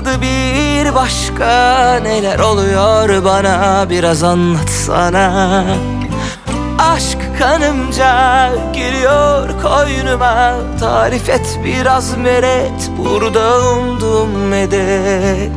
tadı bir başka. Neler oluyor bana biraz anlatsana. Aşk kanımca giriyor koynuma. Tarif et biraz meret, burada umduğum medet.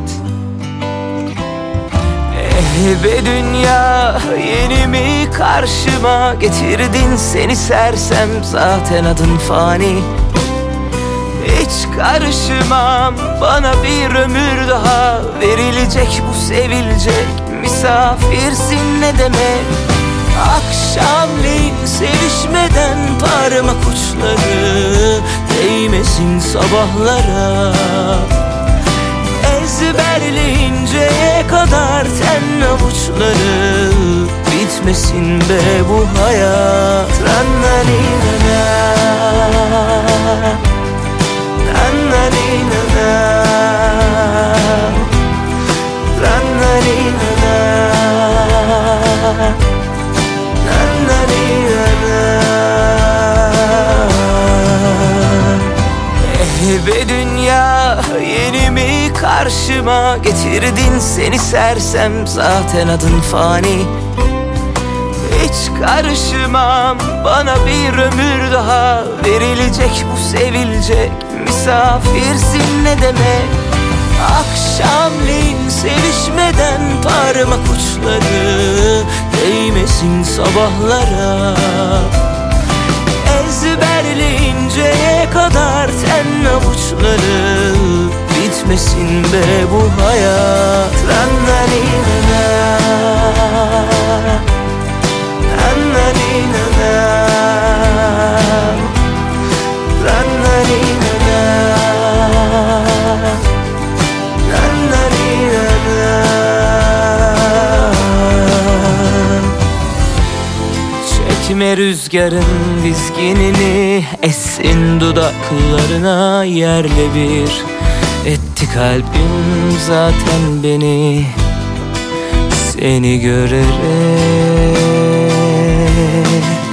Be dünya, yeni mi karşıma getirdin seni sersem, zaten adın fani. Hiç karışmam, bana bir ömür daha verilecek, bu sevilecek. Misafirsin ne demek? Akşamleyin sevişmeden parmak uçları değmesin sabahlara. Ezberleyinceye kadar ten avuçları bitmesin be bu hayat. Rannaninana, rannaninana, rannaninana, rannaninana. Be dünya, yeni mi karşıma getirdin seni sersem, zaten adın fani. Hiç karışmam, bana bir ömür daha verilecek, bu sevilecek. Misafirsin ne demek? Akşamleyin sevişmeden parmak uçları değmesin sabahlara. Ezberleyinceye kadar ten avuçları bitmesin be bu hayat. Rannaninana, rannaninana, rannaninana, rannaninana. Çekme rüzgarın dizginini, essin dudaklarına yerle bir etti kalbim zaten beni seni görerek.